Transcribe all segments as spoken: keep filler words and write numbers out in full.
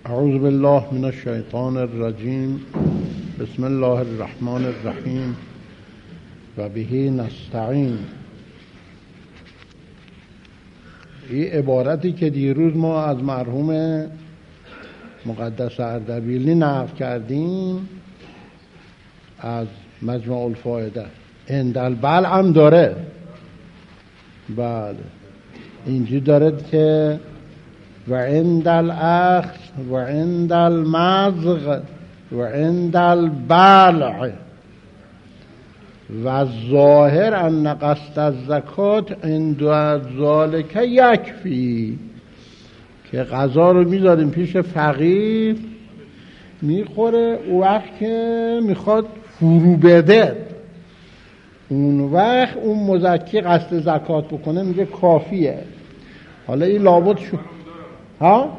اعوذ بالله من الشیطان الرجیم. بسم الله الرحمن الرحیم و به نستعین. این عبارتی که دیروز ما از مرحوم مقدس اردبیلی نقل کردیم از مجمع الفائده، عند البلع هم داره. بله، اینجا داره که و عند الاخذ و عند المضغ و عند البلع و ظاهر ان قصد الزکات عند ذلک یکفی، که غذا رو میذاریم پیش فقیر میخوره، او وقت که میخواد فرو بده اون وقت اون مزکی قصد زکات بکنه میگه کافیه. حالا این لابد شو ها؟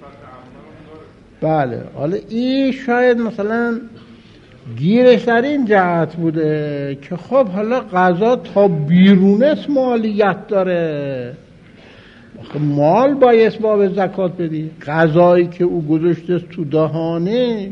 بله، حالا این شاید مثلا گیرش در این جهت بوده که خب حالا غذا تا بیرونست مالیت داره، مال باید باب زکات بدی. غذایی که او گذاشته تو دهانش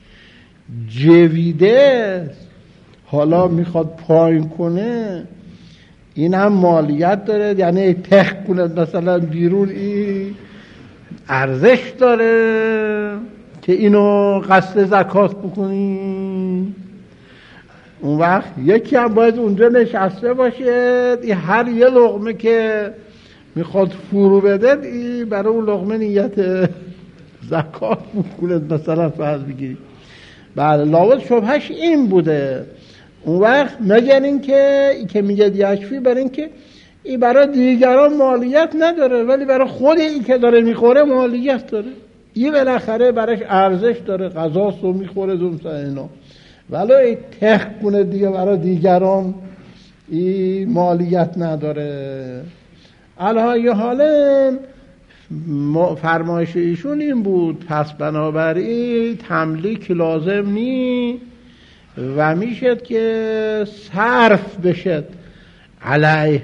جویده حالا میخواد پایین کنه، این هم مالیت داره، یعنی تخ کنه مثلا بیرون، این ارزش داره که اینو قصد زکات بکنی. اون وقت یکی هم باید اونجا نشسته باشه، این هر یه لقمه که میخواد فرو بده این برای اون لقمه نیت زکات بکنه مثلا فرض بگیری. بله، لابد شبهش این بوده. اون وقت مگر این که ای که میگه یکفی، برای این که این برای دیگران مالیت نداره ولی برای خود این که داره میخوره مالیت داره. این بالاخره براش ارزش داره، غذاست رو میخوره دومسا اینا، ولی این تخ کنه دیگه برای دیگران این مالیت نداره. الهی حالا فرمایش ایشون این بود، پس بنابراین تملیک لازم نی و میشد که صرف بشد علیه.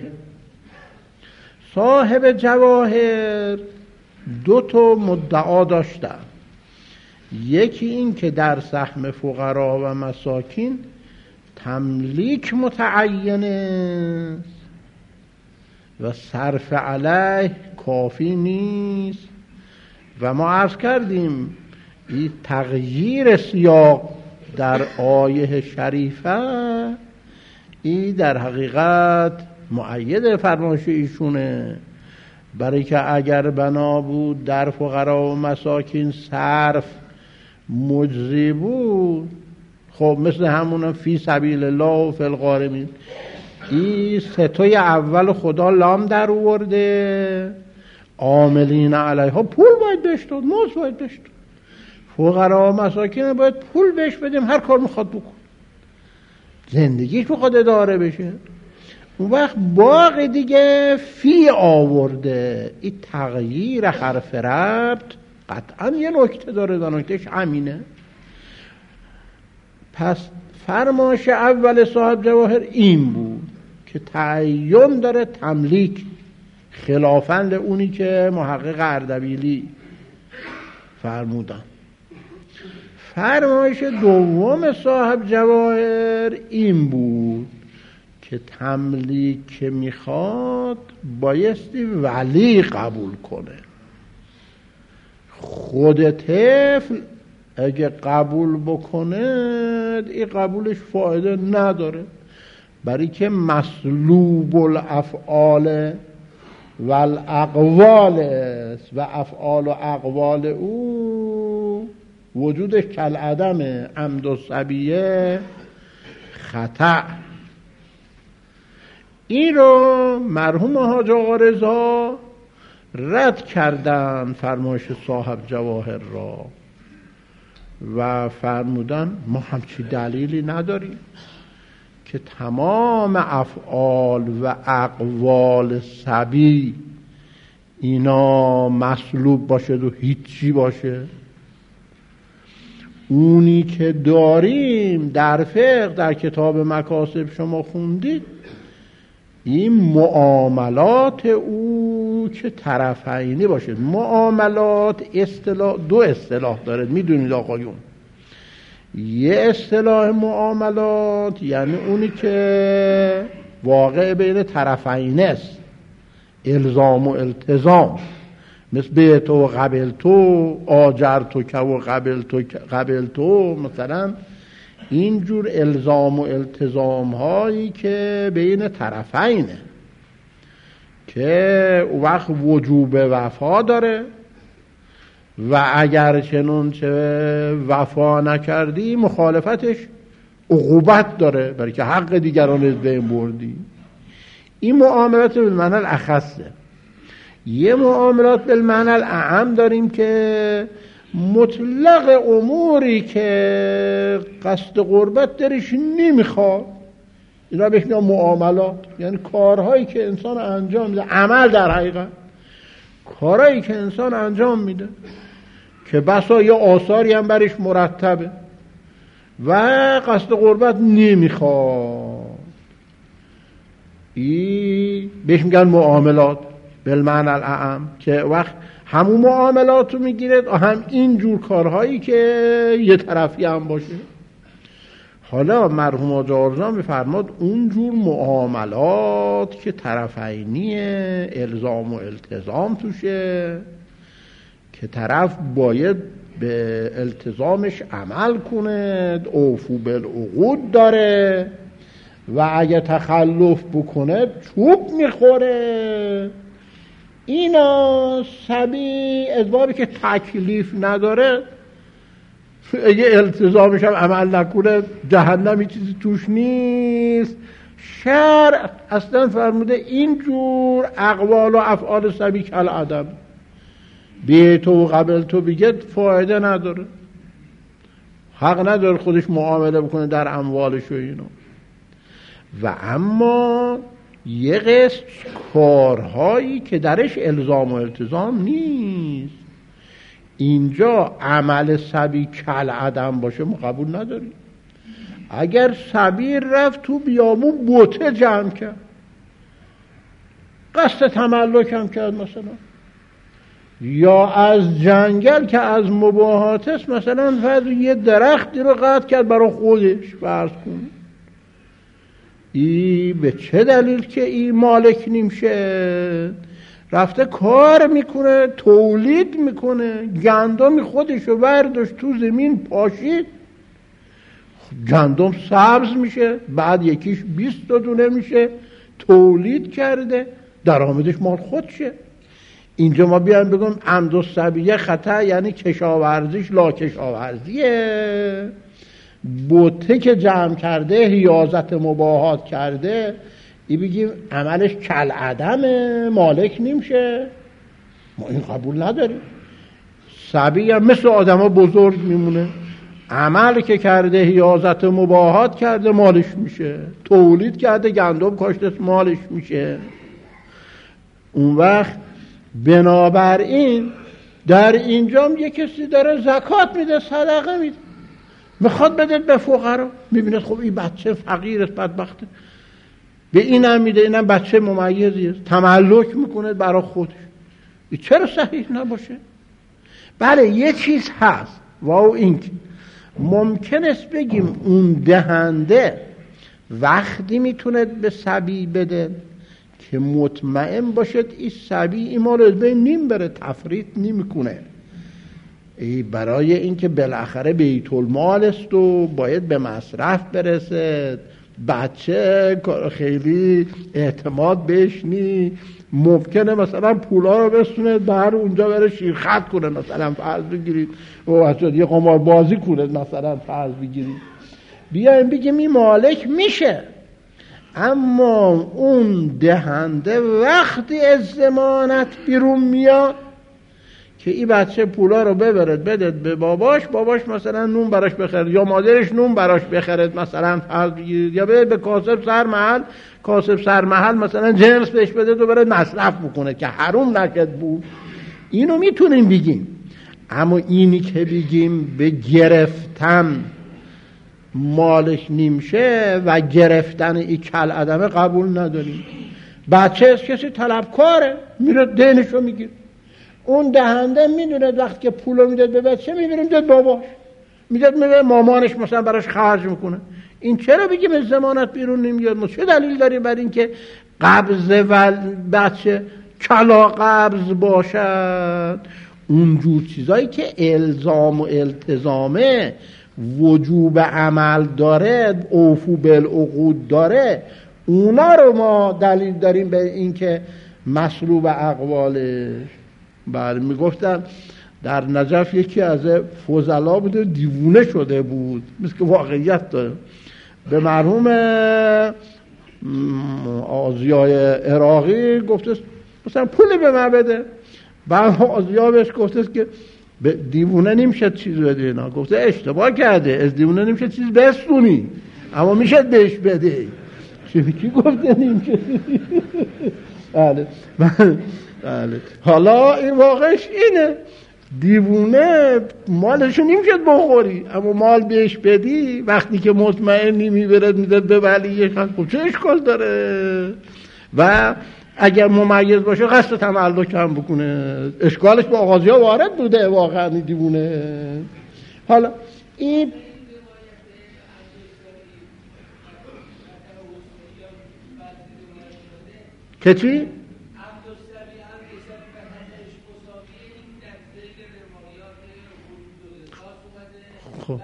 صاحب جواهر دو تا مدعا داشتن، یکی این که در سهم فقرا و مساکین تملیک متعینه و صرف علیه کافی نیست. و ما عرض کردیم این تغییر سیاق در آیه شریفه این در حقیقت مؤید فرمایش ایشونه، برای که اگر بنا بود در فقرا و مساکین صرف مجزی بود، خب مثل همون فی سبیل الله و فی الغارمین، این ستای اول خدا لام در آورده، عاملین علیها پول باید بهش داد، مزد باید بهش داد، فقرا و مساکین باید پول بهش بدیم، هر کار میخواد بکن، زندگیش میخواد اداره بشه. اون وقت باقی دیگه فی آورده. این تغییر حرف ربط قطعا یه نکته داره، و نکتهش همینه. پس فرمایش اول صاحب جواهر این بود که تعین داره تملیک، خلافاً اونی که محقق اردبیلی فرمودن. فرمایش دوم صاحب جواهر این بود که تملیک که میخواد بایستی ولی قبول کنه. خود طفل اگه قبول بکنه این قبولش فایده نداره، برای که مسلوب الافعال و الاقوال است و افعال و اقوال او وجودش کالعدم، عمد و صبیه خطأ. این رو مرحوم حاج آقا رضا رد کردن فرمایش صاحب جواهر را و فرمودن ما همچی دلیلی نداریم که تمام افعال و اقوال صبی اینا مسلوب باشه و هیچی باشه. اونی که داریم در فقه در کتاب مکاسب شما خوندید، این معاملات او که طرفینی باشه. معاملات اصطلاح دو اصطلاح داره، میدونید آقایون. یه اصطلاح معاملات یعنی اونی که واقع بین طرفین است، الزام و التزام، مثل بیت و قبل تو، آجر تو که و قبل تو قبل تو، مثلا اینجور الزام و التزام هایی که بین طرفینه که وقت وجوب وفا داره و اگر چنون چه وفا نکردی مخالفتش عقوبت داره، برای که حق دیگران از بین بردی. این معاملات بالمعنی الاخصه. یه معاملات بالمعنی الاعم داریم که مطلق اموری که قصد قربت درش نمیخواد، اینا بهش میگن معاملات. یعنی کارهایی که انسان انجام میده، عمل در حقیقت کارهایی که انسان انجام میده که بسا یا آثاری هم برش مرتبه و قصد قربت نمیخواد، این بهش میگن معاملات بالمعنی الاعم، که وقت همون معاملات رو میگیرد و هم این جور کارهایی که یه طرفی هم باشه. حالا مرحوم آقا جارزان میفرماد اون جور معاملات که طرفینیه، الزام و التزام توشه، که طرف باید به التزامش عمل کنه، اوفو بالعقود داره و اگه تخلف بکنه چوب میخوره. اینا سبی ازبابی که تکلیف نداره، اگه التزامش هم عمل نکنه جهنمی چیزی توش نیست. شرع اصلا فرموده اینجور اقوال و افعال سبی کل عدم، بیت و قبل تو بگه فایده نداره، حق نداره خودش معامله بکنه در اموالش و اینا. و اما یه قسم کارهایی که درش الزام و التزام نیست، اینجا عمل سبی کل عدم باشه ما قبول نداریم. اگر سبی رفت تو بیابون بوته جمع کرد، قصد تملک هم کرد مثلا، یا از جنگل که از مباحات است مثلا فرض یه درختی رو قطع کرد برای خودش فرض کن، ای به چه دلیل که ای مالک نمیشه؟ رفته کار میکنه، تولید میکنه، گندم خودشو برداشت تو زمین پاشید، گندم سبز میشه، بعد یکیش بیست تا دونه میشه، تولید کرده، درآمدش مال خودشه. اینجا ما بیان بگم عمد و سبیه خطا، یعنی کشاورزیش لا کشاورزیه، بوته که جمع کرده، حیازت مباحات کرده، این بگیم عملش کل عدمه، مالک نمیشه، ما این قبول نداریم. سبی هم مثل آدم ها بزرگ میمونه، عمل که کرده، حیازت مباحات کرده، مالش میشه، تولید کرده، گندم کاشته، مالش میشه. اون وقت بنابراین در اینجام یک کسی داره زکات میده، صدقه میده، میخواد بده به فقرا، میبینه خب این بچه فقیر است، بدبخته، به اینم میده، اینم بچه ممیزی است، تملک میکنه برای خودش، این چرا صحیح نباشه؟ بله یه چیز هست و این که ممکن است بگیم اون دهنده وقتی میتونه به سبی بده که مطمئن باشد این سبی این مال از بین نیم بره، تفریط نمیکنه، برای اینکه بالاخره بیت المال است و باید به مصرف برسه، بچه خیلی اعتماد بهش نی، ممکنه مثلا پولا رو بسونه بر اونجا بره شیرخط کنه، مثلا فرض بگیرید و بچه یه قمار بازی کنه، مثلا فرض بگیرید، بیایم بگیم این مالک میشه. اما اون دهنده وقتی از ضمانت بیرون میاد که این بچه پولا رو ببرد بدد به باباش، باباش مثلا نون براش بخرد یا مادرش نون براش بخرد مثلا فرض بگیرید، یا بده به کاسب سرمحل، کاسب سرمحل مثلا جنس بهش بده و بره مصرف بکنه که حروم نکد بود. اینو میتونیم بگیم. اما اینی که بگیم به گرفتن مالش نیمشه و گرفتن این کل عدمه قبول نداریم. بچه از کسی طلبکاره، میره دینشو میگیره. اون دهنده میدونه وقتی که پولو میداد به بچه میبره میداد باباش، میداد میره مامانش مثلا براش خرج میکنه. این چرا بگه به ضمانت بیرون نمیاد؟ ما چه دلیل داریم بر این که قبض و بچه کلا قبض باشد؟ اونجور چیزایی که الزام و التزامه، وجوب عمل داره، اوفو بالعقود داره، اونا رو ما دلیل داریم به این که مسلوب اقوالش. بله میگفتن در نجف یکی از فضلا بود و دیوونه شده بود، مثل که واقعیت داره. به مرحوم آزیای عراقی گفته مثلا پولی به من بده، بعد آزیا بهش گفته که دیوونه نمیشه چیز بده اینا. گفته اشتباه کرده، از دیوونه نمیشه چیز بستونی، اما میشه بهش بده. کی گفته نمیشه؟ بله بله. حالا این واقعش اینه، دیوونه مالشو نمیشه بخوری، اما مال بهش بدی وقتی که مطمئنی میبرد میداد به ولیش، خب چه اشکال داره؟ و اگر ممیز باشه قصد تملک هم بکنه، اشکالش با آغازی ها وارد بوده واقعا دیوونه. حالا این که چی؟ خب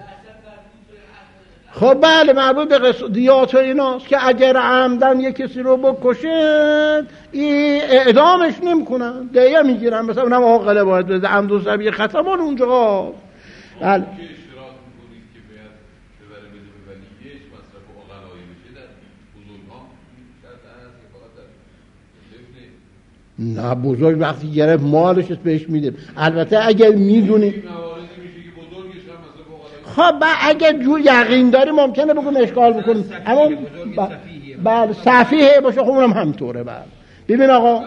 خب بله مربوط به قصدیات و ایناست که اگر عمدن یک کسی رو بکشن این اعدامش نمی کنن، دیگه میگیرن، مثلا اونم عاقله باید بده، عمد و سبیه ختمان اونجا. بله نه بزرگ وقتی گرفت مالش بهش میده. البته اگر میدونی خب اگر جو یقین داری ممکنه بگم اشکال بکنیم، اما بله صفیه باشه خب اونم همطوره. بله ببین آقا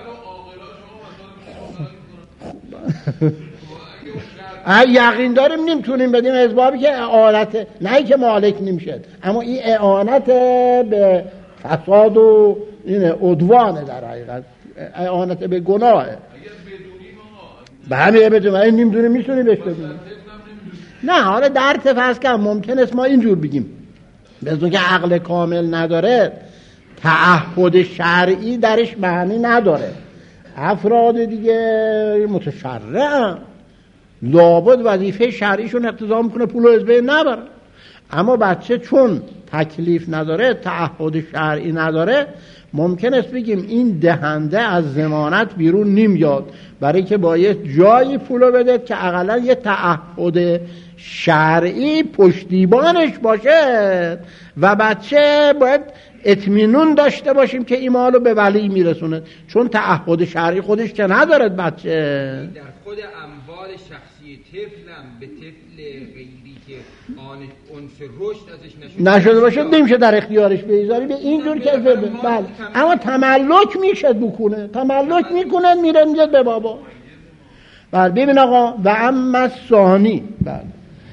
یقین داریم نمیتونیم بدیم اسبابی که اعانت، نه که مالک نمیشه، اما این اعانت به فساد و این عدوانه، در حقیقت اعانت به گناهه. به همه بدونیم این نمیدونیم میتونیم بهش بدونیم. نه حالا در تفصیل که ممکن است ما اینجور بگیم بدون که عقل کامل نداره، تعهد شرعی درش معنی نداره. افراد دیگه متشرعن، لابد وظیفه شرعیشون اقتضا میکنه پول و از بین نبرن. اما بچه چون تکلیف نداره، تعهد شرعی نداره، ممکن است بگیم این دهنده از ضمانت بیرون نمیاد، برای که باید جایی پولو بده که اقلا یه تعهد شرعی پشتیبانش باشه و بچه باید اطمینان داشته باشیم که این مالو به ولی میرسونه، چون تعهد شرعی خودش که ندارد بچه. در خود اموال شخصی طفلم به طفل غیری که آن انس رشد ازش نشده باشه نمیشه در اختیارش بذاری به اینجور که بله، اما تملک میشه بکنه، تملک میکنه میره میده به بابا. بله ببین آقا و اما ثانی، بله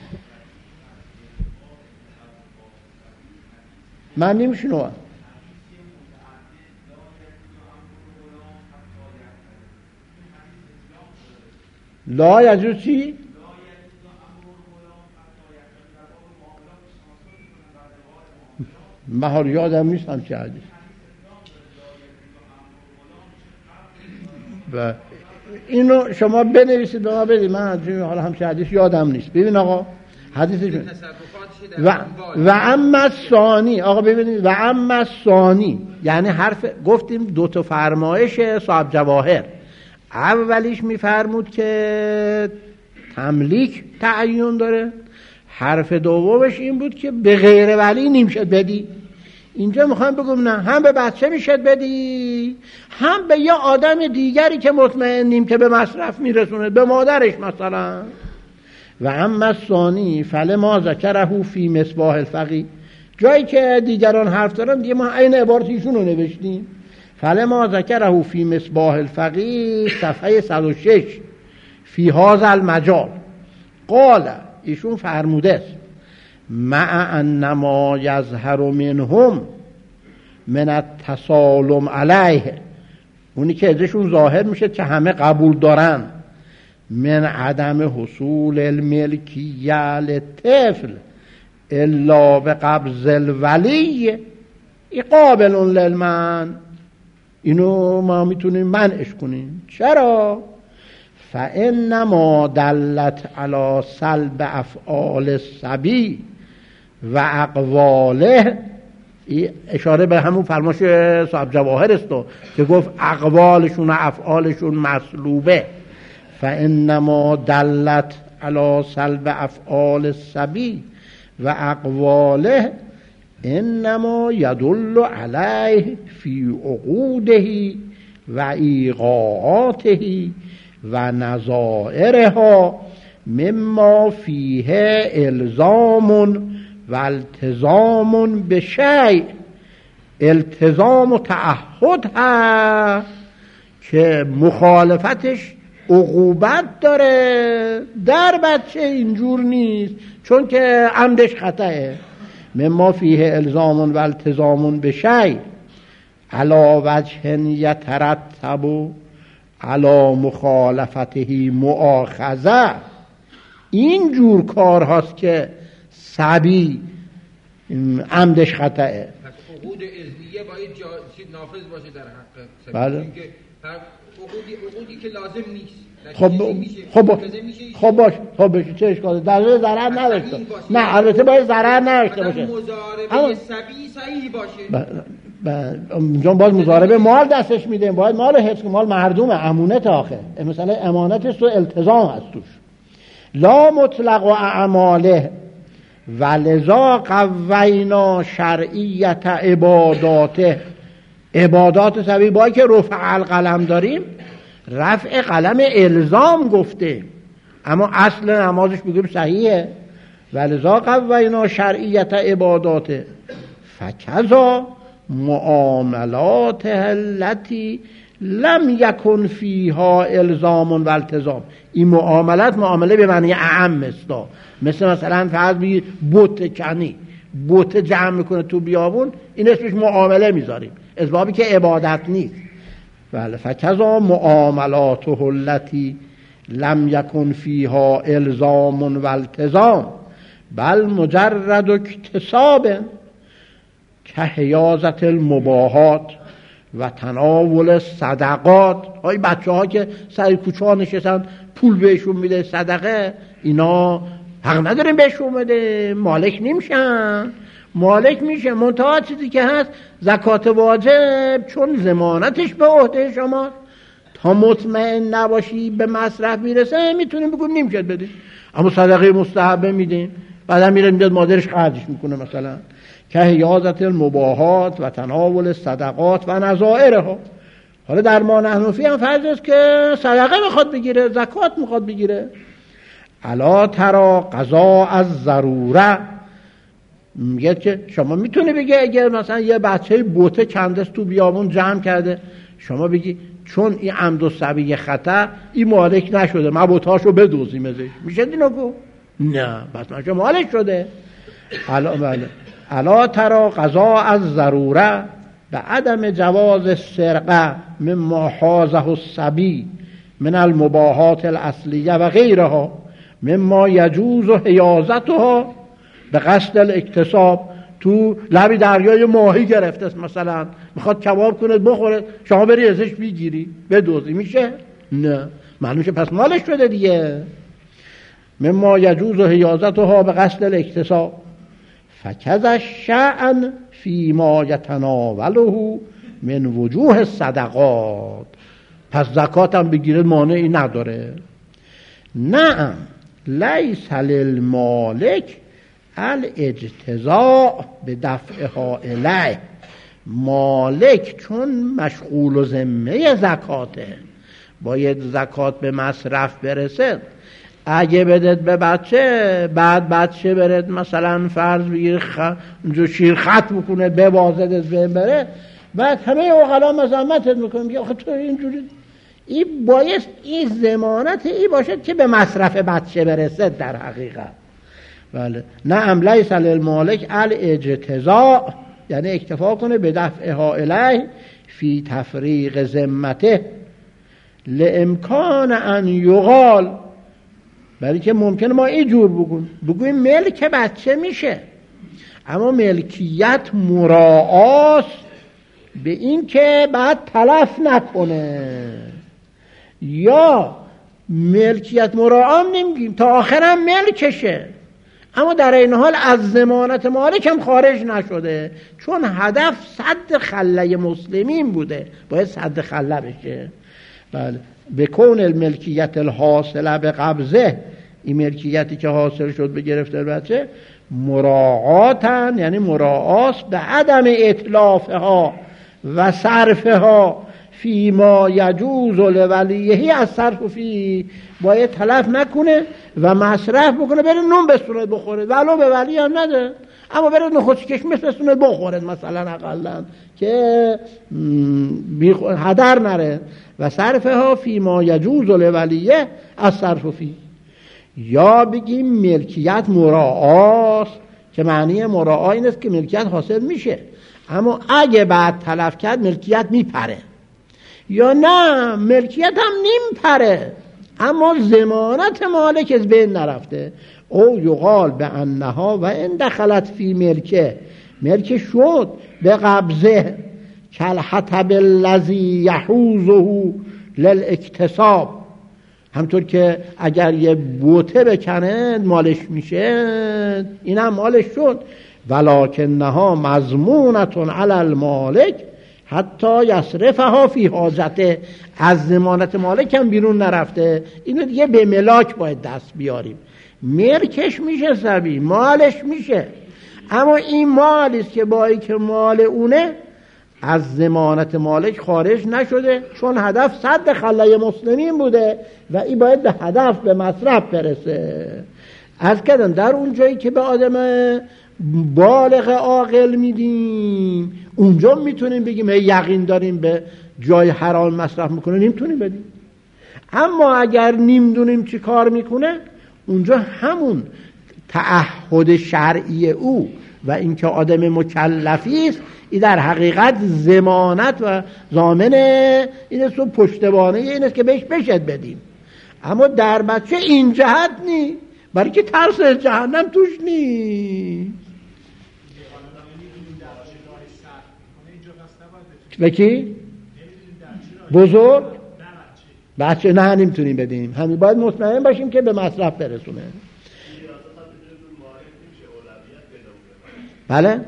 من نمیشنوم. لا یجوز چی؟ من حال یادم نیستم چه حدیث. و اینو شما بنویسید به ما بدید، من حالا همچه حدیث یادم نیست. ببین آقا حدیثش و و اما ثانی، آقا ببینید و اما ثانی یعنی حرف گفتیم دو تا فرمایش صاحب جواهر. اولیش میفرمود که تملیک تعین داره، حرف دومش این بود که به غیر ولی نمیشد بدی. اینجا میخوام بگم نه، هم به بچه میشد بدی، هم به یه آدم دیگری که مطمئنیم که به مصرف میرسونه، به مادرش مثلا. و اما ثانی فلما ذکره فی مصباح الفقی، جایی که دیگران حرف دارن دیگه ما عین عبارت ایشون رو نوشتیم. فلما ذکره فی مصباح الفقی صفحه صد و شش فی هذا المجال قال، ایشون فرموده است مع انما یظهر منهم من التسالم علیه اونی که ازشون ظاهر میشه که همه قبول دارن، من عدم حصول الملکیه للطفل الا به قبض الولی قابل للمنع، اینو ما میتونیم منعش کنیم. چرا؟ فانما دلت علی سلب افعال الصبی و اقواله، اشاره به همون فرماش صاحب جواهر است که گفت اقوالشون و افعالشون مسلوبه. فانما دلت علی سلب افعال الصبی و اقواله انما یدل علیه فی عقوده و ایقاعاته و نظائرها مما فیه الزام و التزام به شیء. التزام و تعهد هست که مخالفتش عقوبت داره، در بچه اینجور نیست چون که عمدش خطأه. مما فیه الزام و التزام به شیء علی وجه یترتب علی مخالفته مؤاخذه. این جور کار هاست که صبی عمدش خطأه. پس عقود اذنیه باید جا... نافذ باشه در حق صبی. بله. اینکه عقودی عقودی که لازم نیست. خب خب خب باش خب باشه چه اشکاله؟ در ضرر نداشته. نه البته باید ضرر نداشته باشه. مضاربه صبی صحیح باشه. اونجا باز مضاربه مال دستش میده، باید مال حفظ، مال مردمه، امانت آخه، مثلا امانتش تو التزام هست توش. لا مطلق و اعماله ولذا قوینا شرعیت عباداته. عبادات صبی باید که رفع القلم داریم، رفع قلم الزام گفته، اما اصل نمازش بگیم صحیحه. ولذا قوینا شرعیت عباداته فکذا معاملات التي لم یکن فیها الزام و التزام. این معاملات معامله به معنی اعم است، مثل مثلا فرض بگیر بت کنی، بت جمع میکنه تو بیابون، این اسمش معامله میذاریم، اسبابی که عبادت نیست. بله. فکذا معاملاته التي لم یکن فیها الزام و التزام بل مجرد اکتساب که حیازت المباحات و تناول صدقات. های بچه ها که سر کوچه ها نشستن پول بهشون میده صدقه، اینا حق نداریم بهشون بده، مالک نمیشن. مالک میشه منتها چیزی که هست زکات واجب، چون ضمانتش به عهده شما، تا مطمئن نباشی به مصرف میرسه میتونیم بگیم نمیشه بده، اما صدقه مستحبه میدیم، بعدا میره میاد مادرش خرجش میکنه مثلا. که حیازت المباحات و تناول صدقات و نظائرها. حالا در ما نحنفی هم فرض است که صدقه میخواد بگیره، زکات میخواد بگیره. الا ترا قضا از ضروره، میگه که شما میتونه بگه اگر مثلا یه بچه بوته کندست تو بیابون جمع کرده، شما بگی چون این عمد و صبی خطا این مالک نشده، ما بوتاشو بدوزیم ازش، میشه اینو گفت؟ نه، بس نشه مالک شده. الا بله الا ترا قضا از ضروره به عدم جواز سرقه مما حازه الصبی من المباحات الاصلیه و غیرها مما یجوز حیازتها به قصد الاکتساب. تو لبی دریای ماهی گرفته مثلا، میخواد کباب کنه بخوره، شما بری ازش بگیری بدوزی، میشه؟ نه، معلوم شه پس مالش شده دیگه. مما یجوز حیازتها به قصد الاکتساب فکذ الشأن فیما یتناوله من وجوه صدقات. پس زکات هم بگیره مانعی نداره. نه لیس للمالک الاجتزاء به دفعها الیه. مالک چون مشغول و ذمه زکاته، باید زکات به مصرف برسه. اگه بدت به بچه، بعد بچه برد مثلا فرض بگیر خ... شیر خط بکنه ببازد از بین بره، بعد همه اوغلا مذمتت میکنه، میگه آخه تو اینجوری. این باید این ضمانت ای باشد که به مصرف بچه برسه در حقیقت. بله. نه لیس للمالک الاجتزاء، یعنی اکتفا کنه به دفعها الیه فی تفریق ذمته لامکان ان یقال، برای که ممکنه ما اینجور بگویم بگویم ملک بچه میشه، اما ملکیت مراعاست به این که بعد تلف نکنه، یا ملکیت مراعا نمیگیم تا آخرم ملکشه، اما در این حال از ضمانت مالک هم خارج نشده، چون هدف سد خله مسلمین بوده، باید سد خله بشه. بله، بکون الملکیت الحاصله به قبضه، این ملکیتی که حاصل شد به گرفتن بچه مراعاتن، یعنی مراعاست به عدم اطلافها و صرفها فی ما یجوز لولیه، از صرف فی باید تلف نکنه و مصرف بکنه، بره نون بستونه بخوره ولو به ولی هم نده، اما بره نخودکش بستونه بخوره مثلا اقلا که هدر نره، و صرفها فی ما یجوز لولیه از صرف فی. یا بگیم ملکیت مراعاست که معنی مراعا این است که ملکیت حاصل میشه، اما اگه بعد تلف کرد ملکیت میپره، یا نه ملکیت هم نیمپره اما ضمانت مالک از بین نرفته. او یقال به انها و ان دخلت فی ملکه، ملک شد به قبضه کالحطب الذی یحوزه للاکتساب، همطور که اگر یه بوته بکنه مالش میشه، این هم مالش شد. ولکنها مضمونتون علی المالک حتی یصرفها فی حاجته، از ضمانت مالک هم بیرون نرفته، اینو دیگه به ملاک باید دست بیاریم. ملکش میشه سبی، مالش میشه، اما این مالی است که با ای که مال اونه از ضمانت مالک خارج نشده، چون هدف سد خله مسلمین بوده و این باید به هدف به مصرف برسه. از کردن در اون جایی که به آدم بالغ عاقل میدیم اونجا میتونیم بگیم یقین داریم به جای حرام مصرف میکنه، نمیتونیم بدیم. اما اگر نمیدونیم چی کار میکنه، اونجا همون تعهد شرعی او و اینکه آدم مکلفی است، این در حقیقت ضمانت و ضامن این است و پشتوانه این است که بهش بشد بدیم. اما در بچه این جهت نی، برای که ترس جهنم توش نی. بکی؟ بزرگ؟ بچه نه نمیتونیم بدیم، همین باید مطمئن باشیم که به مصرف برسونه. بله؟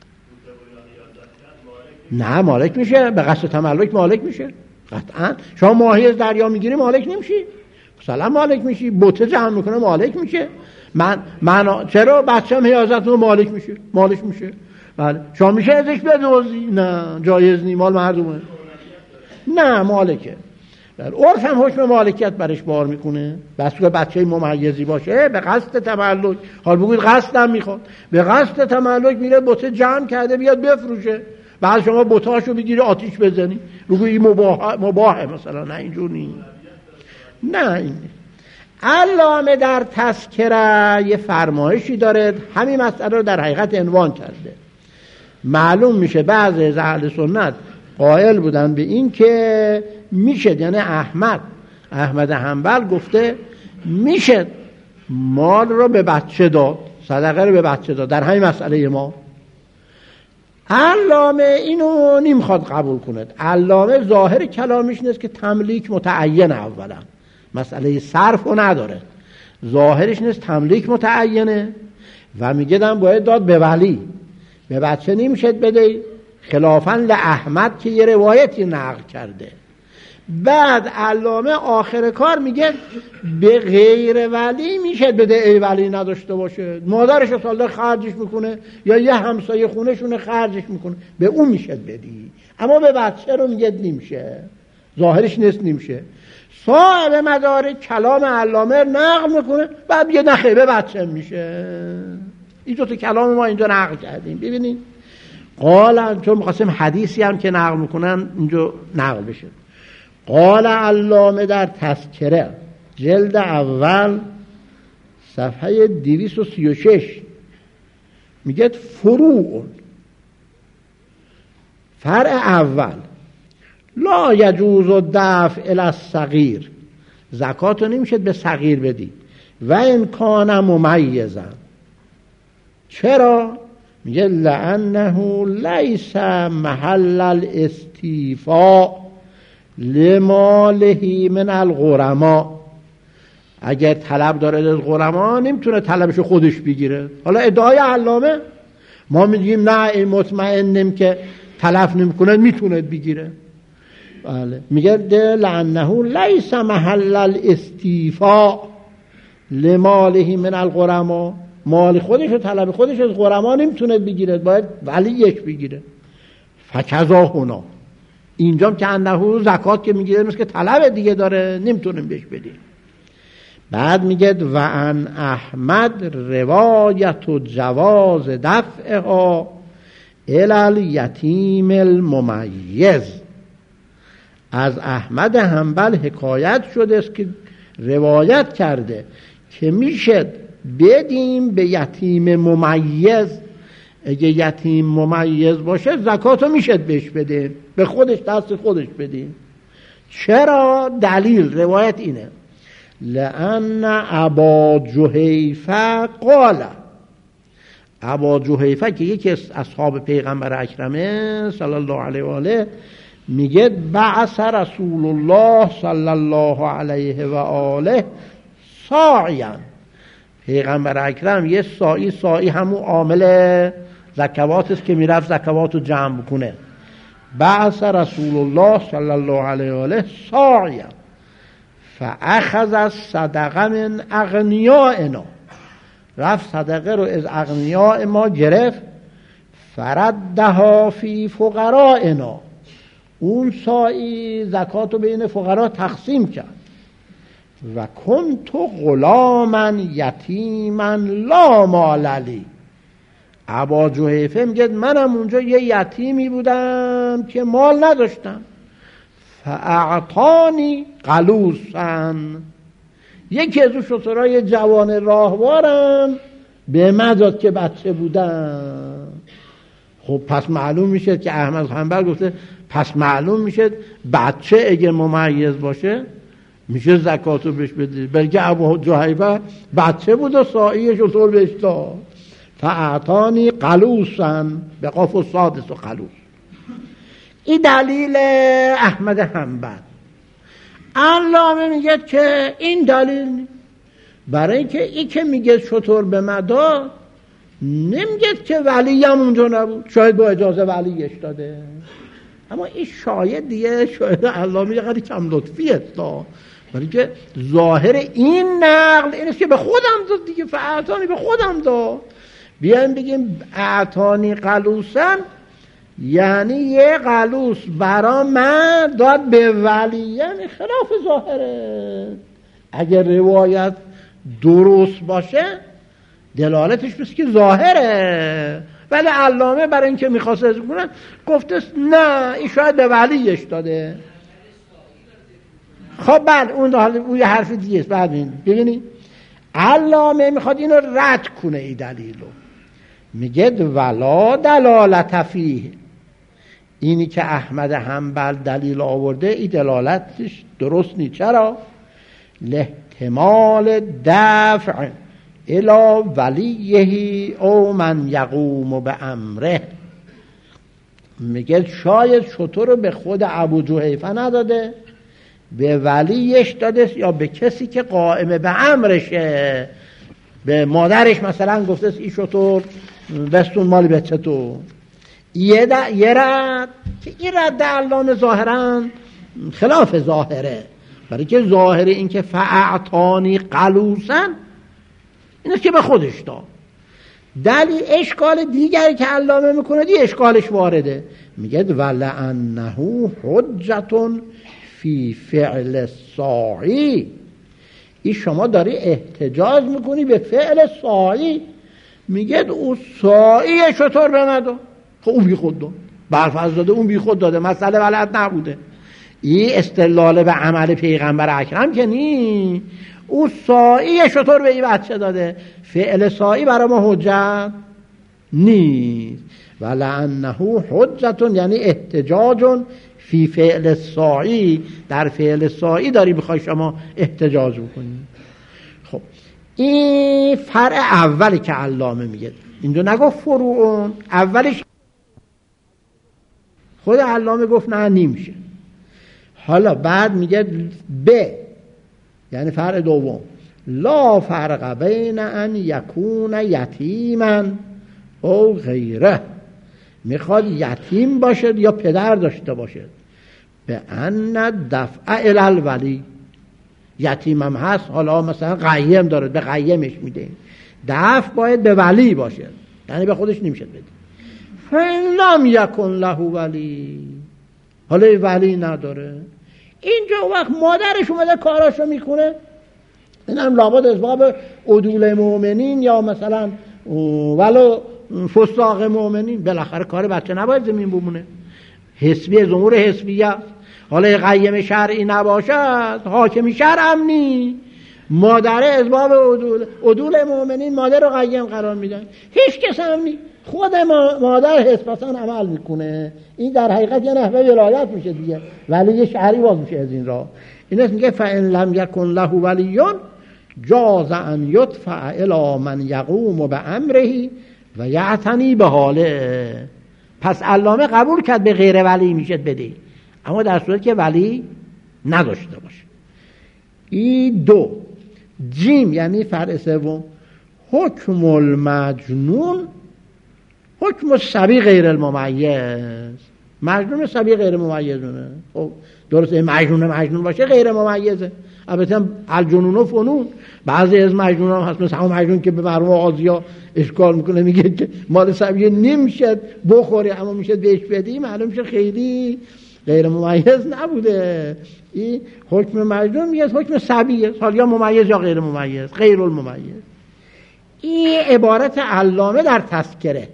نه مالک میشه، به قصد تملک مالک میشه قطعا. شما ماهی از دریا میگیری مالک نمیشی، مثلا مالک میشی، بوته جمع میکنه مالک میشه. من من چرا بچه‌م حیازت رو مالک میشه، مالک میشه. بله شما میشه ازش بدوزی؟ نه جایز نی، مال مردمه. نه مالکه. در عرف هم حکم مالکیت برش بار میکنه، بس که بچه ممیزی باشه به قصد تملک. حال بگوید قصدم میخواد، به قصد تملک میره بوته جمع کرده بیاد بفروشه، بعد شما بوتاشو بگیری آتیش بزنی، بگویی این مباح مباحه مثلا. نه اینجور نیست. نه این علامه در تذکره یه فرمایشی داره، همین مسئله رو در حقیقت عنوان کرده. معلوم میشه بعضی از اهل سنت قائل بودن به این که میشه، یعنی احمد احمد حنبل گفته میشه مال رو به بچه داد، صدقه رو به بچه داد در همین مسئله ما. علامه اینو نمیخواد قبول کند. علامه ظاهر کلامش نیست که تملیک متعین، اولا مسئله صرف رو نداره، ظاهرش نیست تملیک متعینه و میگه دم باید داد به ولی، به بچه نمیشه بده، خلافاً لاحمد که یه روایتی نقل کرده. بعد علامه آخر کار میگه به غیر ولی میشه بده، ای ولی نداشته باشه، مادرش سالده خرجش میکنه یا یه همسایه خونهشونه خرجش میکنه، به اون میشه بدی، اما به بچه رو میگه نمیشه، ظاهرش نیست نمیشه. صاحب مدارک کلام علامه نقل میکنه، بعد میگه نخیر به بچه میشه. این دو تا کلام ما اینجا نقل کردیم. ببینید قال، چون می‌خواستیم حدیثی هم که نقل میکنن اینجا نقل بشه. قال علامه در تذکره جلد اول صفحه دویست و سی و شش میگه فروع، فرع اول لا یجوز الدفع الی الصغیر، زکات رو نمیشه به صغیر بدی. و ان کان ممیزا، چرا؟ میگه لانه لیس محل الاستیفاء لماله من الغرماء، اگر طلب داره از غرما نمیتونه طلبشو خودش بگیره. حالا ادعای علامه، ما میگیم نه این مطمئنیم که تلف نمیکنه میتونه بگیره. بله میگه لانه لیس محل الاستیفاء لماله من الغرماء، مال خودش و طلب خودش از غرما نمیتونه بگیره، باید ولیش بگیره. فکذا هنا، اینجام که انه زکات که میگیره مثل که طلب دیگه داره نمیتونیم بهش بدیم. بعد میگه و ان احمد روایت و جواز دفعها الی الیتیم الممیز، از احمد حنبل حکایت شده است که روایت کرده که میشه بدیم به یتیم ممیز. اگه یتیم ممیز باشه زکاتو میشه بهش بده، به خودش دست خودش بدیم. چرا؟ دلیل روایت اینه لأن ابا جحیفه قال، ابا جحیفه که یکی از اصحاب پیغمبر اکرمه صلی الله علیه و آله میگه بعث رسول الله صلی الله علیه و آله ساعیا، پیغمبر اکرم یه ساعی، ساعی همون عامل زکوات است که میرفت زکوات رو جمع بکنه. بعث رسول الله صلی الله علیه و آله ساعیا فاخذ الصدقه من اغنیائنا، رفت صدقه رو از اغنیاء ما گرفت. فردها فی فقرائنا، اون ساعی زکات رو بین فقرا تقسیم کرد. و کنت غلاما یتیما لا مال لی، ابا جحیفه میگه منم اونجا یه یتیمی بودم که مال نداشتم. فاعطانی قلوسا، یکی از اون شترهای جوان راهوارم به من داد که بچه بودم. خب پس معلوم میشه که احمد حنبل گفته پس معلوم میشه بچه اگه ممیز باشه میشه زکاتو بهش بده، بلکه ابو جحیفه بچه بود و ساعی شتر بهش داد. فاعطانی قلوسا، به قاف و سادس و قلوس. این دلیل احمد حنبل. علامه میگه که این دلیل برای که این که میگه شتر به مدا نمیگه که ولی هم اونجا نبود، شاید با اجازه ولیش داده. اما این شاید دیگه شاید علامه یه قدری کم لطفی است، برای که ظاهر این نقل این است که به خودم داد دیگه، فاعطانی به خودم داد. بیایم بگیم اعطانی قلوسن یعنی یه قلوس برا من داد به ولی، یعنی خلاف ظاهره. اگر روایت درست باشه دلالتش بس که ظاهره، ولی علامه برای اینکه میخواست از کنن گفته نه این شاید به ولیش داده. خب بعد اون حالا اون یه حرف دیگه است. بعد ببینید علامه میخواد اینو رد کنه این دلیلو، میگه ولا دلالت فیه، اینی که احمد حنبل دلیل آورده این دلالتش درست نیست. چرا؟ لاحتمال دفع الی ولیه او من یقوم به امره، میگه شاید شتر رو به خود ابو جحیفه نداده، به ولیش داده یا به کسی که قائم به امرشه، به مادرش مثلا گفته این شتر بستون مالی بچه تو. یه, د... یه رد که این رد علامه ظاهرا خلاف ظاهره، برای که ظاهر این که فاعطانی قلوسن این است که به خودش داد. دلیل اشکال دیگری که علامه میکنه دی اشکالش وارده، میگه ولعنه حجتون فی فعل الساعی، این شما داری احتجاج میکنی به فعل ساعی. میگه او ساعی شطور به من داد، خب اون بی خود داد، برفض داده اون بی خود داده، مسئله ولد نبوده. این استدلال به عمل پیغمبر اکرم که نی، او ساعی شطور به این بچه داده، فعل ساعی برای ما حجت نیست. ولعنه حجتون یعنی احتجاجون فی فعل ساعی، در فعل ساعی داری بخوای شما احتجاج بکنی. خب این فرع اولی که علامه میگه، اینجا نگفت فروعون، اولش خود علامه گفت نه نمیشه. حالا بعد میگه ب، یعنی فرع دوم، لا فرق بین ان یکون یتیما او غیره، میخواد یتیم باشد یا پدر داشته باشد. به ان دفع الی الولی، یتیم هم هست، حالا مثلا قیم داره به قیمش میده، دفع باید به ولی باشه، یعنی به خودش نمیشه بده. فإن لم یکن له ولی، حالا ولی نداره، اینجا وقت مادرش اومده کاراشو میکنه، این هم لابد اسباب عدول مؤمنین یا مثلا ولو فساق مؤمنین، بالاخره کار بچه نباید زمین بمونه، حسبی از امور حسبیه. حالا قیم شرعی نباشد، حاکمی شرع امنی، مادر اسباب عدول عدول مؤمنین مادر رو قیم قرار میدن، هیچ کس امنی، خود مادر حسبتاً عمل میکنه. این در حقیقت یه نحوه ولایت میشه دیگه، ولی یه شرعی باز میشه از این راه. این است میگه فإن لم یکن له ولیون جاز ان یدفع الی من یقوم بامره و یعتنی به حاله. پس علامه قبول کرد به غیر ولی میشه بده، اما در صورتی که ولی نداشته باشه. این دو. جیم یعنی فرع سوم، حکم المجنون حکم الصبی غیر الممیز. مجنون صبی غیر ممیزونه. خب درسته مجنون مجنون باشه غیر ممیزه. البته الجنون و فنون، بعضی از مجنون هم هست، مثل همون مجنون که به مرحوم آزیا اشکال میکنه، میگه که مال صبی نمیشد بخوره اما میشد بهش بدی، معلوم میشه خیلی غیر ممیز نبوده. این حکم مجنون میگه حکم صبیه، حالا یا ممیز یا غیر ممیز، غیر الممیز. این عبارت علامه در تذکره.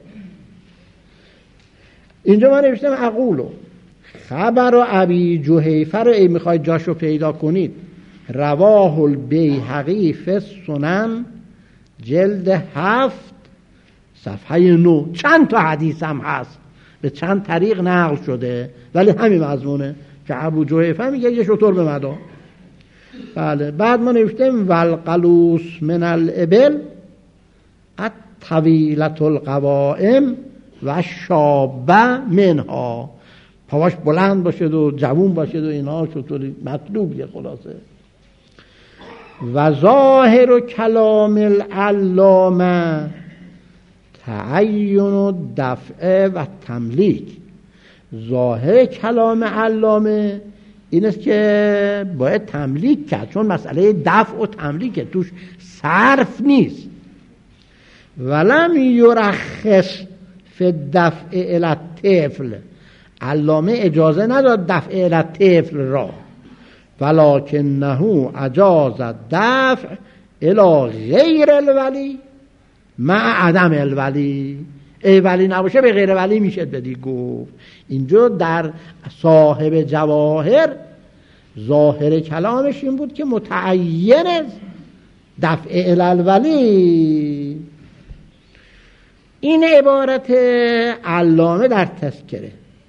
اینجا من نوشتم اقولو خبر و ابی جحیفه رو ای میخواید جاشو پیدا کنید، رواه البیهقی فی السنن جلد هفت صفحه نو. چند تا حدیث هم هست، به چند طریق نقل شده، ولی همین مضمونه که ابو جحیفه میگه یه شتر به مدا. بله. بعد ما نوشتیم والقلوس من الابل الطویلة القوائم و شابه منها، پاواش بلند باشد و جوون باشد و اینا چطوری مطلوبیه. خلاصه و ظاهر و کلام العلامه تعین و دفع و تملیک. ظاهر کلام علامه این است که باید تملیک کرد، چون مسئله دفع و تملیکه، توش صرف نیست. ولم یرخص فی دفع الی الطفل، علامه اجازه نداد دفع الی الطفل را، ولکنه اجاز دفع الی غیر الولی مع عدم الولی. ای ولی نباشه به غیر ولی میشه بدی. گفت اینجا در صاحب جواهر ظاهر کلامش این بود که متعین دفع الی الولی. این عبارت علامه در تذکره.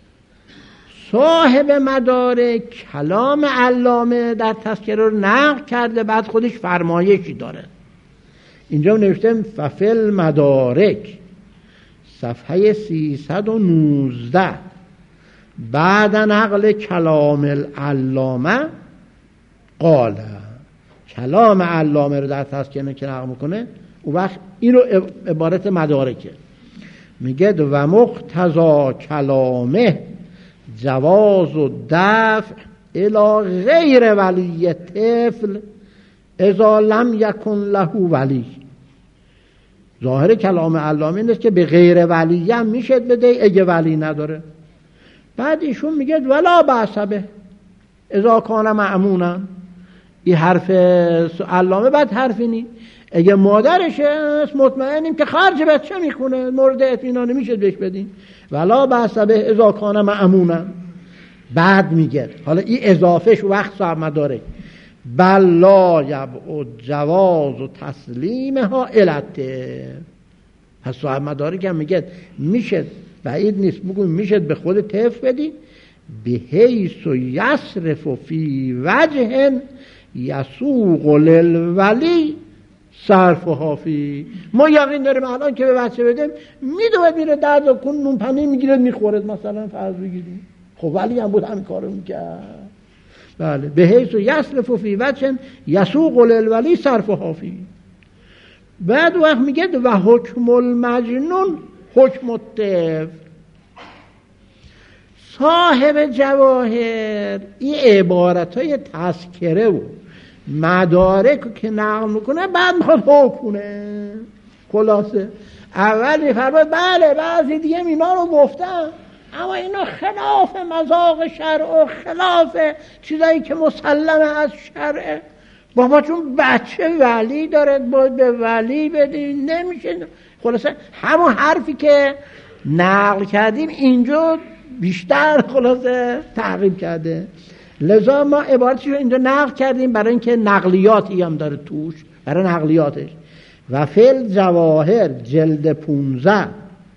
صاحب مدارک کلام علامه در تذکره رو نقل کرده، بعد خودش فرمایشی داره. اینجا نوشتم ففل مدارک صفحه سیصد و نوزده بعد نقل کلام العلامه قال، کلام علامه رو در تذکره که نقل میکنه اون وقت این رو عبارت مدارکه. میگه و مقتضا کلامه جواز و دفع الی غیر ولی طفل اذا لم یکن له ولی. ظاهر کلام علامه این است که به غیر ولی هم میشه بده اگه ولی نداره. بعد ایشون میگه ولا بأس به اذا کان مأمونا. این حرف علامه بعد حرفی نی، اگه مادرش است مطمئنیم که خرج بچه میکنه، مورد اطمینان میشه بهش بدین. ولا بأس به اذا کان مأمونا. بعد میگه حالا این اضافهش وقت صاحب مدارک بل لا یبعد جواز و تسلیمها الته. پس صاحب مدارک هم میگه میشه، بعید نیست بگویم میشه به خود طفل بدی، به حیث و یصرف فی وجه یسوق للولی صرفها فی. ما یقین داریم الان که به بچه بدیم میدوید میره درد و کن نون پنیر میگیره میخورد مثلا فرض بگیریم. خب ولی هم بود همین کارو میکرد. بله به حیث و یصرف فی وجه یسوق للولی صرفها فی. بعد وقت میگه و حکم المجنون حکم الطفل. صاحب جواهر این عبارت های تذکره و مدارک که نقل میکنه بعد میخواد حکم کنه. خلاصه اول میفرماید بله بعضی دیگه اینا رو گفتن اما اینا خلاف مذاق شرع و خلاف چیزایی که مسلمه از شرع. بابا چون بچه ولی داره باید به ولی بدین نمیشه. خلاصه همون حرفی که نقل کردیم اینجا بیشتر خلاصه تعقیب کرده. لذا ما عبارتش رو اینجا نقل کردیم برای اینکه نقلیاتی هم داره توش، برای نقلیاتش. و فل جواهر جلد پونزده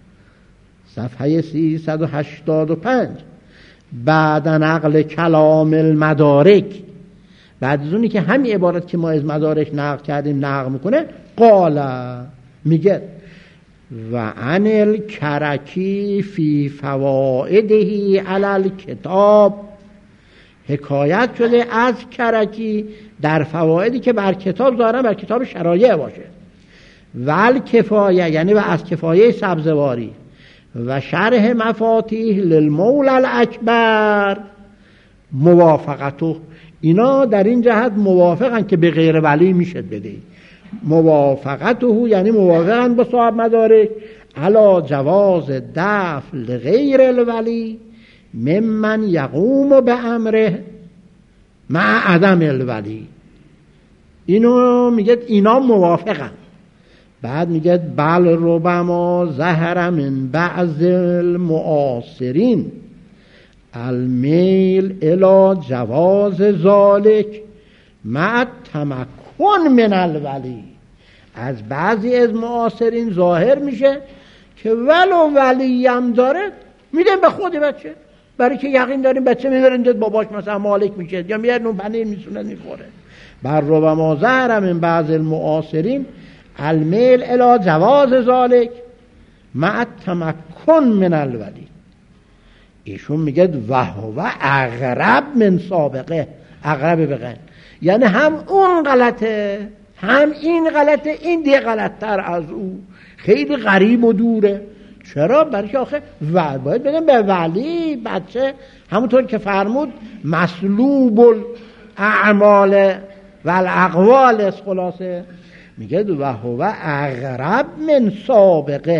صفحه سیصد و هشتاد و پنج بعد نقل کلام المدارک، بعد از اونی که همین عبارت که ما از مدارک نقل کردیم نقل میکنه، قال میگه و عن الکرکی فی فوائده علی الکتاب، حکایت شده از کرکی در فوائدی که بر کتاب ظاهرا بر کتاب شرایع باشه. ول کفایه یعنی و از کفایه سبزواری و شرح مفاتیح للمولى الاکبر موافقته. اینا در این جهت موافقن که به غیر ولی میشه بده. موافقته یعنی موافقن با صاحب مدارک علا جواز دفع لغیر الولی ممن یقوم به امره مع عدم الولی. اینو میگه اینا موافقن. بعد میگه بل ربما ظهر من بعض المعاصرین المیل الی جواز ذالک مع تمکن من الولی. از بعضی از معاصرین ظاهر میشه که ولو ولی هم داره میدن به خود بچه، برای که یقین داریم بچه میبرن داد باباش مثلا مالک میشه یا میاد نون پنیر میسونه میخوره. بر ربما ظهر من بعض المعاصرین المیل الی جواز ذالک مع تمکن من الولی. ایشون میگه و هو اقرب من سابقه، اقرب بقن، یعنی هم اون غلطه هم این غلطه، این دیگه غلطتر از او، خیلی غریب و دوره. چرا؟ برای که آخه و باید بدن به ولی بچه همونطور که فرمود مسلوب الاعمال و الاقوال است. خلاصه میگه و هو اقرب من سابقه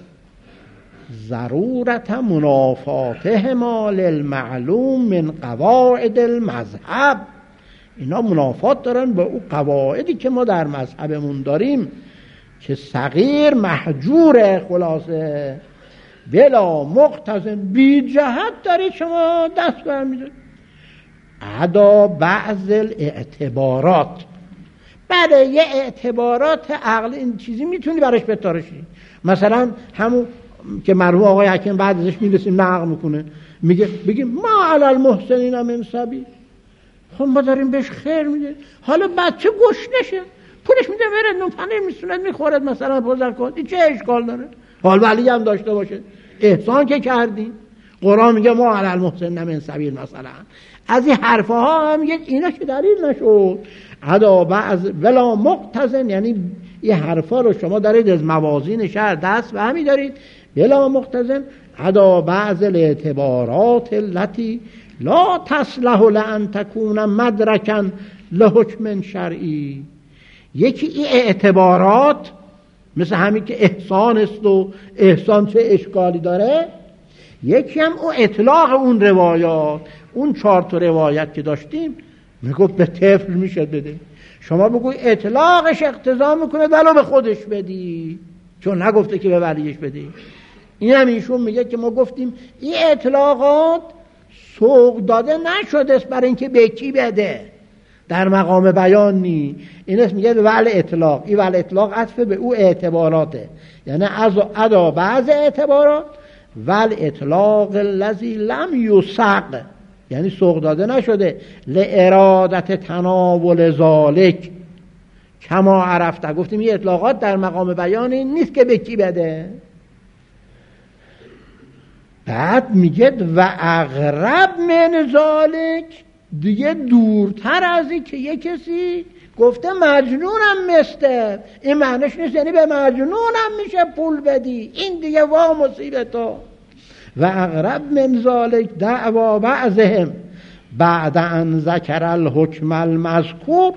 ضرورت منافاتهما للمعلوم من قواعد المذهب. اینا منافات دارن با او قواعدی که ما در مذهبمون داریم که صغیر محجوره. خلاصه بلا مقتضن بی جهت دارید شما دست برمیدارید. عدا بعض الاعتبارات، بله یه اعتبارات عقل این چیزی میتونی براش بتارشی. مثلا همون که مرحوم آقای حکیم بعد ازش میرسیم نقل میکنه میگه بگیم ما علی المحسنین من سبیل. خب ما داریم بهش خیر میده، حالا بچه گشنشه پولش میده بره نون پنیر میسوند میخورد مثلا بزرگوار، این چه اشکال داره؟ حال ولی هم داشته باشه، احسان که کردیم. قرآن میگه ما علی المحسنین من سبیل مثلا. از این حرفها هم میگه اینا که دلیل نشد. عدا بعض ولا مقتضن، یعنی این حرفا رو شما دارید از موازین شرع دست و همی دارید. بلا مقتضن عدا بعض الاعتبارات التي لا تصلح لان تكون مدرکا لحکم شرعی. یکی این اعتبارات مثل همین که احسان است و احسان چه اشکالی داره، یکی هم اون اطلاق اون روایات، اون چهار تا روایت که داشتیم میگفت به طفل میشه بده، شما بگوی اطلاقش اقتضا میکنه ولو به خودش بدی چون نگفته که به ولیش بدی. این هم ایشون میگه که ما گفتیم این اطلاقات سوق داده نشده است برای اینکه به کی بده، در مقام بیان نی. این اسم میگه ول اطلاق. این ول اطلاق عطف به او اعتباراته، یعنی از ادا بعض اعتبارات ول اطلاق الذی لم یسق، یعنی سوق داده نشده، لارادت تناول ذالک کما عرفته. گفتیم این اطلاقات در مقام بیانی نیست که به کی بده. بعد میگه و اقرب من ذالک، دیگه دورتر از این که یه کسی گفته مجنونم مسته، این معنیش نیست یعنی به مجنونم میشه پول بدی، این دیگه وا مصیبتو. و اقرب من ذالک دعوا بعضهم بعد ان ذکر الحکم المذکور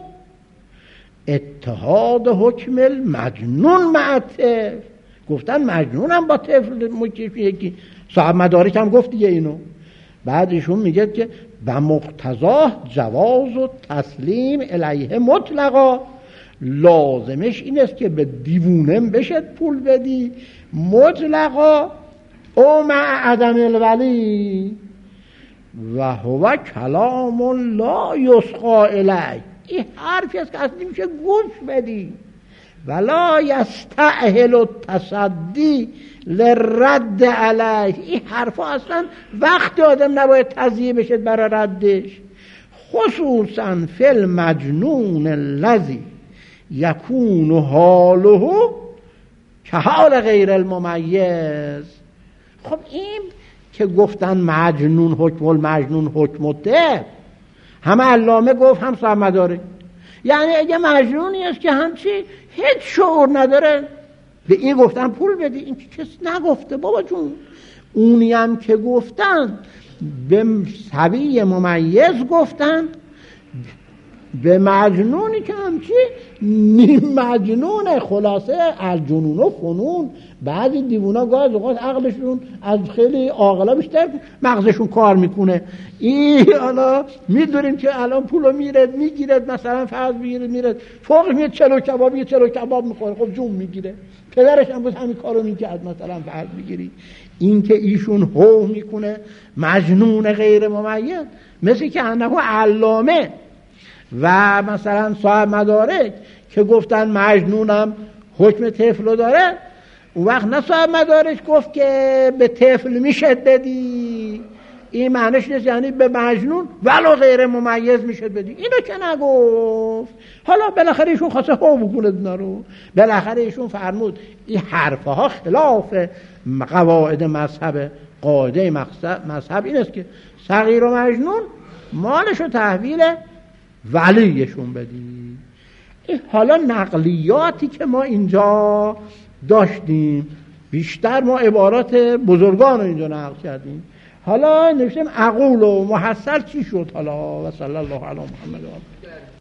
اتحاد حکم المجنون مع الطفل. گفتن مجنونم با طفل مکیف یکی. صاحب مدارک هم گفت دیگه اینو. بعد ایشون میگه که و مقتضاه جواز و تسلیم الیه مطلقا، لازمش این است که به دیوونه بشه پول بدی مطلقا، او مع عدم الولی و هو کلام لا یسقا الیه. این حرفی است که اصلا میشه گوش بدی. ولا یستأهل التصدی لرد علیه. این حرفا اصلا وقت آدم نباید تضییع بشه برای ردش، خصوصا فی المجنون الذی یکون حاله که حال غیر الممیز. خب این که گفتن مجنون حکم المجنون حکم الطفل، همه علامه گفت هم صاحب مدارک، یعنی اگه مجنونی است که همچی هیچ شعور نداره به این گفتن پول بدی، این که کسی نگفته بابا جون. اونی هم که گفتن به صبی ممیز گفتن، به مجنونی که همچی نیم مجنونه. خلاصه الجنون و فنون، بعضی دیوونا گاز اوقات عقلشون از خیلی عاقلا بیشتر مغزشون کار میکنه. این حالا میدونیم که الان پولو میرد میگیرد، مثلا فرض بگیرد میرد فوقش میاد چلو کباب، یه چلو کباب میخوره، خب جون میگیره. پدرش هم بود همین کارو میکرد، مثلا فرض بگیری. این که ایشون هو میکنه مجنون غیر ممیز، مثل که انه علامه و مثلا صاحب مدارک که گفتن مجنونم حکم طفل داره، اون وقت نه صاحب مدارک گفت که به طفل میشه بدی، این معنیش نیست یعنی به مجنون ولو غیر ممیز میشه بدی، اینو که نگفت. حالا بالاخره ایشون خواسته هو بکنه نرو، بالاخره ایشون فرمود این حرفها خلاف قواعد مذهب. قاعده مذهب این است که صغیر و مجنون مالشو تحویل ولیشون بدی. حالا نقلیاتی که ما اینجا داشتیم بیشتر ما عبارات بزرگان رو اینجا نقل کردیم. حالا نوشتیم عقول و محصل چی شد؟ حالا و صلی الله علی محمد و